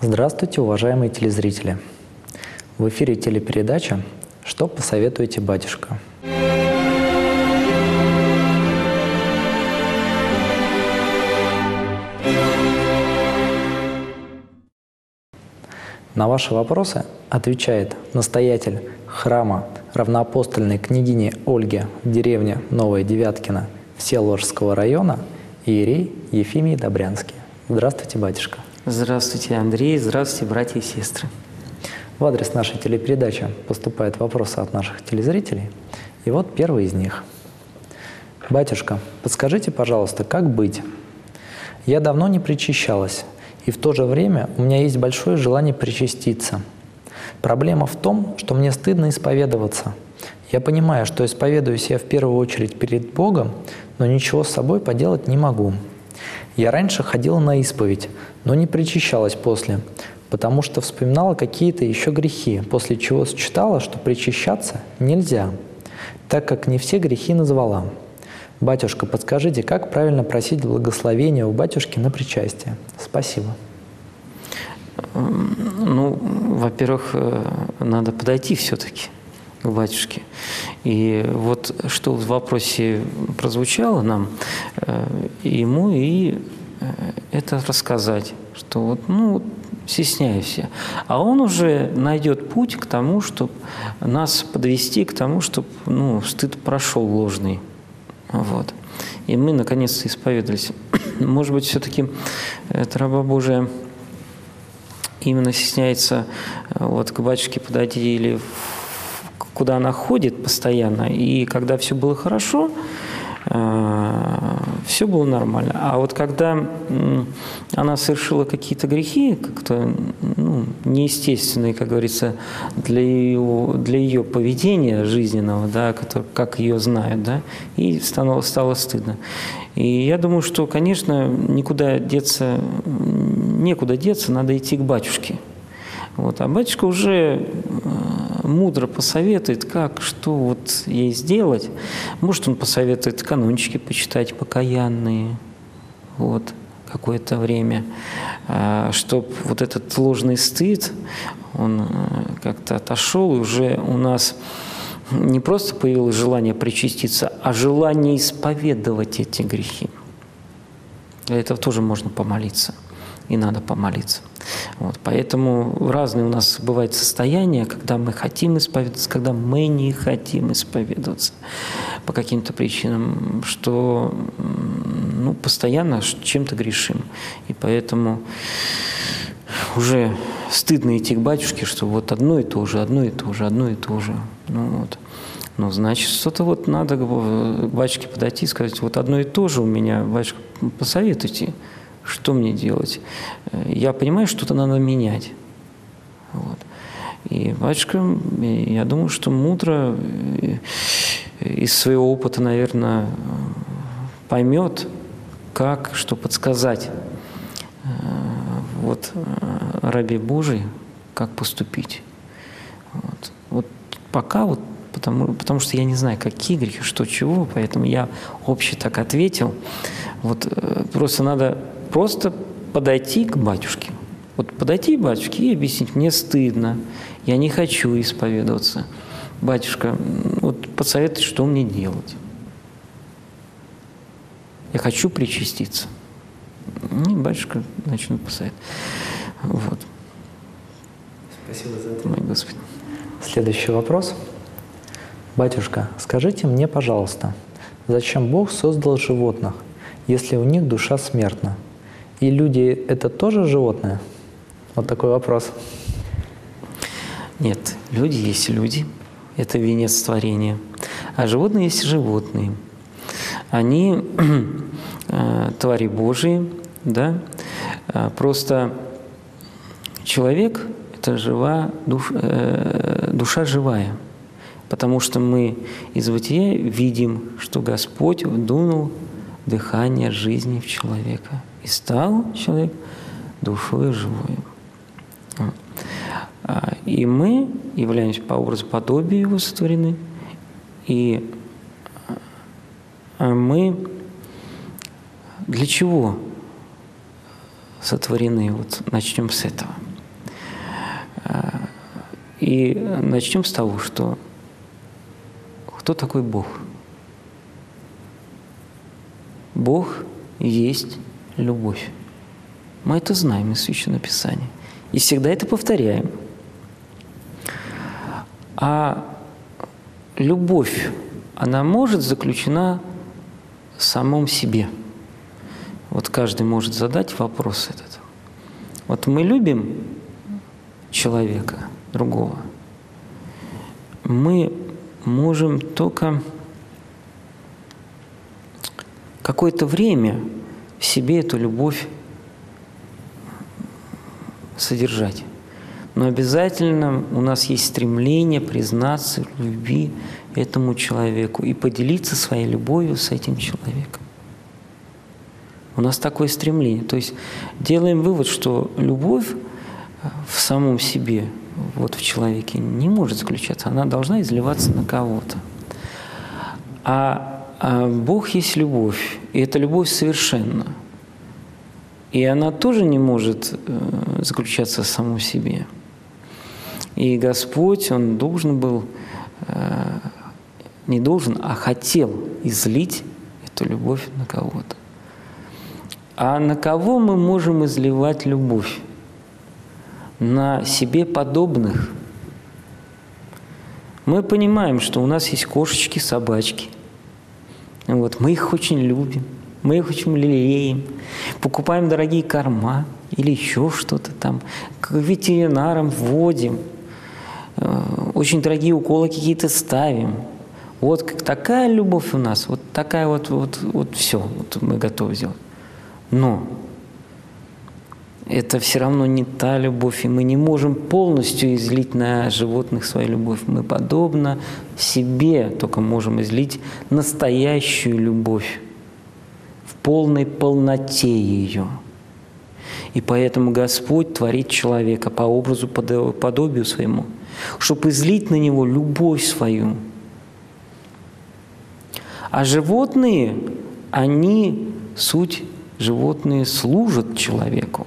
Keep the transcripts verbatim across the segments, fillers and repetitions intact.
Здравствуйте, уважаемые телезрители! В эфире телепередача «Что посоветуете, батюшка?». На ваши вопросы отвечает настоятель храма равноапостольной княгини Ольги в деревне Новая Девяткино Всеволожского района иерей Ефимий Добрянский. Здравствуйте, батюшка! Здравствуйте, Андрей! Здравствуйте, братья и сестры! В адрес нашей телепередачи поступают вопросы от наших телезрителей. И вот первый из них. Батюшка, подскажите, пожалуйста, как быть? Я давно не причащалась, и в то же время у меня есть большое желание причаститься. Проблема в том, что мне стыдно исповедоваться. Я понимаю, что исповедуюсь я в первую очередь перед Богом, но ничего с собой поделать не могу. Я раньше ходила на исповедь, но не причащалась после, потому что вспоминала какие-то еще грехи, после чего считала, что причащаться нельзя, так как не все грехи назвала. Батюшка, подскажите, как правильно просить благословения у батюшки на причастие? Спасибо. Ну, во-первых, надо подойти все-таки к батюшке. И вот что в вопросе прозвучало нам, ему и это рассказать, что вот, ну, стесняюсь я. А он уже найдет путь к тому, чтобы нас подвести к тому, чтобы, ну, стыд прошел ложный. Вот. И мы наконец-то исповедовались. Может быть, все-таки эта раба Божия именно стесняется вот к батюшке подойти или куда она ходит постоянно, и когда все было хорошо, все было нормально. А вот когда она совершила какие-то грехи, как-то, ну, неестественные, как говорится, для ее, для ее поведения жизненного, да, который, как ее знают, да, и стало, стало стыдно. И я думаю, что, конечно, никуда деться, некуда деться, надо идти к батюшке. Вот. А батюшка уже мудро посоветует, как, что вот ей сделать. Может, он посоветует канончики почитать покаянные вот, какое-то время, чтобы вот этот ложный стыд, он как-то отошел, и уже у нас не просто появилось желание причаститься, а желание исповедовать эти грехи. Для этого тоже можно помолиться, и надо помолиться. Вот, поэтому разные у нас бывают состояния, когда мы хотим исповедоваться, когда мы не хотим исповедоваться по каким-то причинам, что, ну, постоянно чем-то грешим. И поэтому уже стыдно идти к батюшке, что вот одно и то же, одно и то же, одно и то же. Ну, вот. Ну, значит, что-то вот надо к батюшке подойти и сказать, вот одно и то же у меня, батюшка, посоветуйте. Что мне делать? Я понимаю, что-то надо менять. Вот. И батюшка, я думаю, что мудро из своего опыта, наверное, поймет, как, что подсказать вот рабе Божией, как поступить. Вот. Вот пока вот, потому, потому что я не знаю, какие грехи, что, чего, поэтому я общий так ответил. Вот просто надо просто подойти к батюшке. Вот подойти к батюшке и объяснить, мне стыдно, я не хочу исповедоваться. Батюшка, вот посоветуй, что мне делать. Я хочу причаститься. И батюшка начнет посоветовать. Вот. Спасибо за это. Мой Господи. Следующий вопрос. Батюшка, скажите мне, пожалуйста, зачем Бог создал животных, если у них душа смертна? И люди – это тоже животные? Вот такой вопрос. Нет, люди есть люди. Это венец творения. А животные есть животные. Они э, твари Божии, да? Просто человек – это жива, душ, э, душа живая. Потому что мы из бытия видим, что Господь вдунул дыхание жизни в человека. И стал человек душой живой. И мы являемся по образу подобию Его сотворены. И мы для чего сотворены? Вот начнем с этого. И начнем с того, что кто такой Бог? Бог есть любовь. Мы это знаем из Священного Писания. И всегда это повторяем. А любовь, она может заключена в самом себе. Вот каждый может задать вопрос этот. Вот мы любим человека, другого. Мы можем только какое-то время в себе эту любовь содержать. Но обязательно у нас есть стремление признаться в любви этому человеку и поделиться своей любовью с этим человеком. У нас такое стремление. То есть делаем вывод, что любовь в самом себе, вот в человеке, не может заключаться. Она должна изливаться на кого-то. А, а Бог есть любовь, и эта любовь совершенна. И она тоже не может э, заключаться в самом себе. И Господь, Он должен был, э, не должен, а хотел излить эту любовь на кого-то. А на кого мы можем изливать любовь? На себе подобных. Мы понимаем, что у нас есть кошечки, собачки. Вот, мы их очень любим, мы их очень лелеем, покупаем дорогие корма или еще что-то там, к ветеринарам вводим, очень дорогие уколы какие-то ставим. Вот как такая любовь у нас, вот такая вот, вот, вот все, вот мы готовы сделать. Но это все равно не та любовь, и мы не можем полностью излить на животных свою любовь. Мы подобно себе только можем излить настоящую любовь в полной полноте ее. И поэтому Господь творит человека по образу, подобию своему, чтобы излить на него любовь свою. А животные, они, суть, животные служат человеку.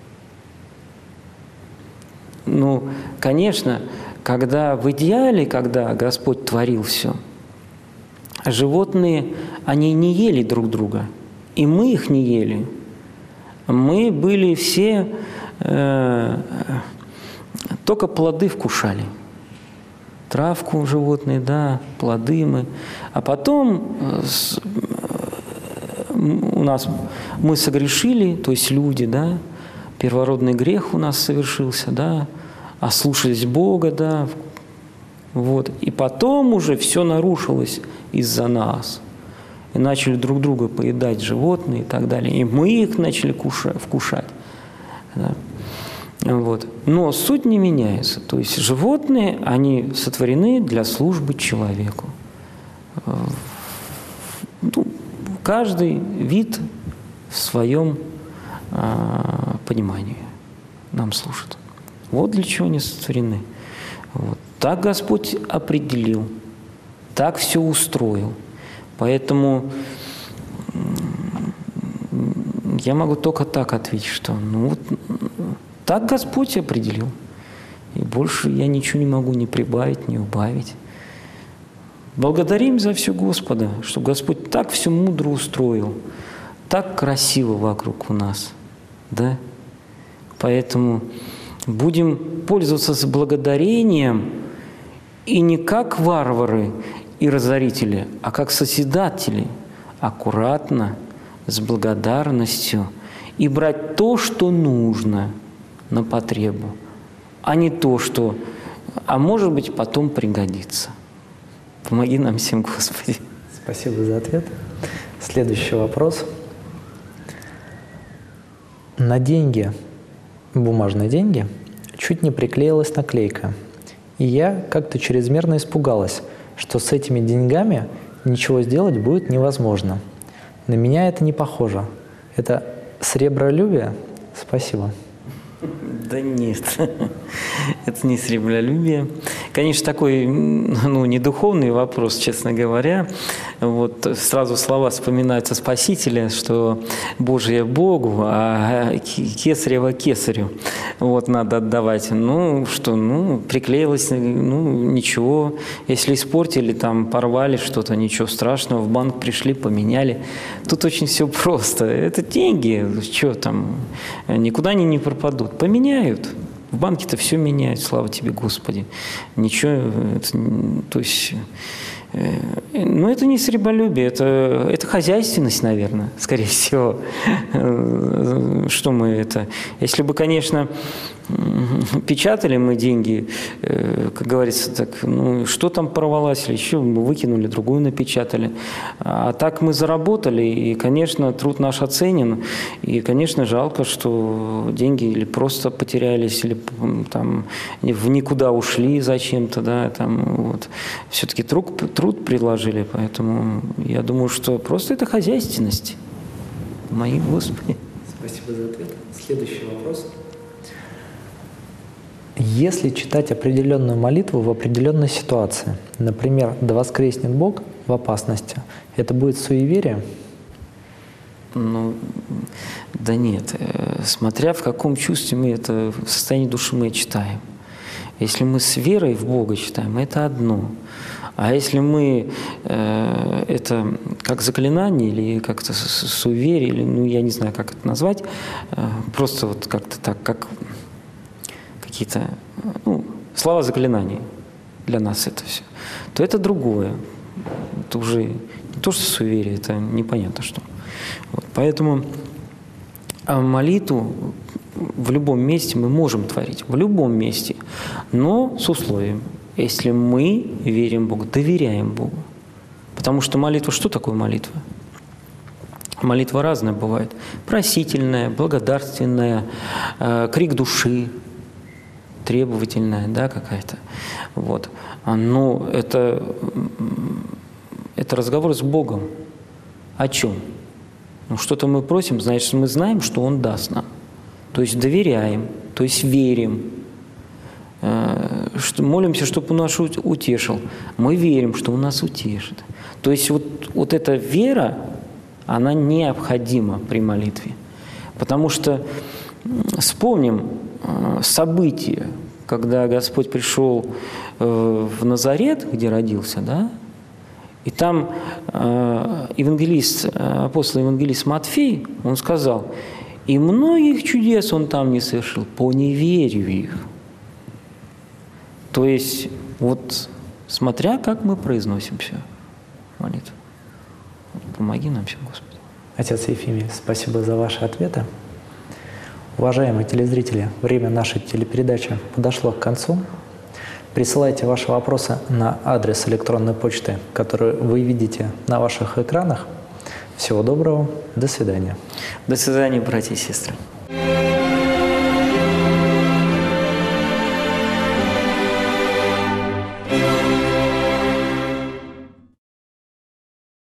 Ну, конечно, когда в идеале, когда Господь творил все, животные, они не ели друг друга, и мы их не ели. Мы были все, э, только плоды вкушали. Травку животные, да, плоды мы. А потом с, у нас, мы согрешили, то есть люди, да, первородный грех у нас совершился, да, ослушались Бога, да, вот. И потом уже все нарушилось из-за нас. И начали друг друга поедать животные и так далее. И мы их начали кушать, вкушать. Да. Вот. Но суть не меняется. То есть животные, они сотворены для службы человеку. Ну, каждый вид в своем а, понимании нам служит. Вот для чего они сотворены. Вот. Так Господь определил, так все устроил. Поэтому я могу только так ответить, что ну вот так Господь определил. И больше я ничего не могу ни прибавить, ни убавить. Благодарим за все Господа, что Господь так все мудро устроил, так красиво вокруг у нас. Да? Поэтому будем пользоваться с благодарением и не как варвары и разорители, а как созидатели, аккуратно, с благодарностью и брать то, что нужно на потребу, а не то, что, а может быть, потом пригодится. Помоги нам всем, Господи. Спасибо за ответ. Следующий вопрос. На деньги, бумажные деньги, чуть не приклеилась наклейка. И я как-то чрезмерно испугалась, что с этими деньгами ничего сделать будет невозможно. На меня это не похоже. Это сребролюбие? Спасибо. Да нет, это не сребролюбие. Конечно, такой, ну, не духовный вопрос, честно говоря. вот сразу слова вспоминаются Спасителя, что Божие Богу, а кесарево кесарю вот, надо отдавать. Ну, что, ну, приклеилось, ну, ничего. Если испортили, там, порвали что-то, ничего страшного, в банк пришли, поменяли. Тут очень все просто. Это деньги, что там, никуда они не пропадут. Поменяют. В банке-то все меняют, слава тебе, Господи. Ничего, это, то есть... Ну, это не среболюбие, это, это хозяйственность, наверное, скорее всего. Что мы это... Если бы, конечно, печатали мы деньги, как говорится, так, ну, что там порвалось, или еще мы выкинули, другую напечатали. А так мы заработали, и, конечно, труд наш оценен, и, конечно, жалко, что деньги или просто потерялись, или там в никуда ушли зачем-то, да, там, вот. Все-таки труд, труд предложили, поэтому я думаю, что просто это хозяйственность. Мои Господи. Спасибо за ответ. Следующий вопрос. Если читать определенную молитву в определенной ситуации, например, «Да воскреснет Бог» в опасности, это будет суеверие? Ну, да нет. Смотря в каком чувстве мы это, в состоянии души мы читаем. Если мы с верой в Бога читаем, это одно. А если мы э, это как заклинание или как-то суеверие, или, ну, я не знаю, как это назвать, э, просто вот как-то так, как какие-то, ну, слова заклинаний для нас это все, то это другое. Это уже не то, что суеверие, это непонятно что. Вот, поэтому молитву в любом месте мы можем творить, в любом месте, но с условием, если мы верим Богу, доверяем Богу. Потому что молитва, что такое молитва? Молитва разная бывает. Просительная, благодарственная, э, крик души, требовательная, да, какая-то. Вот. Но это, это разговор с Богом. О чем? Ну, что-то мы просим, значит, мы знаем, что Он даст нам. То есть доверяем, то есть верим. Что молимся, чтобы Он нас утешил. Мы верим, что Он нас утешит. То есть вот, вот эта вера, она необходима при молитве. Потому что вспомним события, когда Господь пришел в Назарет, где родился, да, и там евангелист, апостол-евангелист Матфей, он сказал, и многих чудес он там не совершил по неверию их. То есть, вот смотря как мы произносим все молитву. Помоги нам всем, Господи. Отец Ефимий, спасибо за ваши ответы. Уважаемые телезрители, время нашей телепередачи подошло к концу. Присылайте ваши вопросы на адрес электронной почты, который вы видите на ваших экранах. Всего доброго, до свидания. До свидания, братья и сестры.